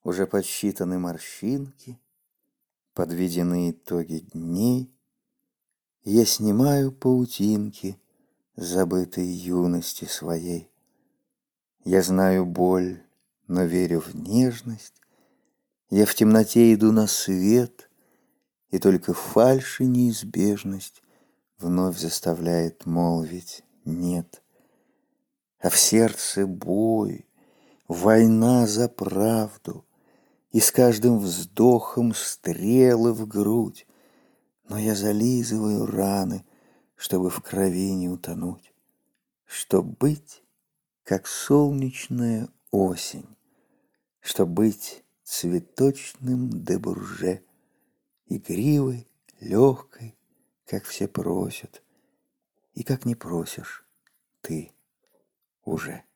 Уже подсчитаны морщинки, подведены итоги дней. Я снимаю паутинки забытой юности своей. Я знаю боль, но верю в нежность. Я в темноте иду на свет, и только фальшь и неизбежность вновь заставляет молвить «нет». А в сердце бой, война за правду, и с каждым вздохом стрелы в грудь. Но я зализываю раны, чтобы в крови не утонуть, чтоб быть, как солнечная осень, чтоб быть цветочным де Бурже, игривой, легкой, как все просят, и как не просишь ты уже.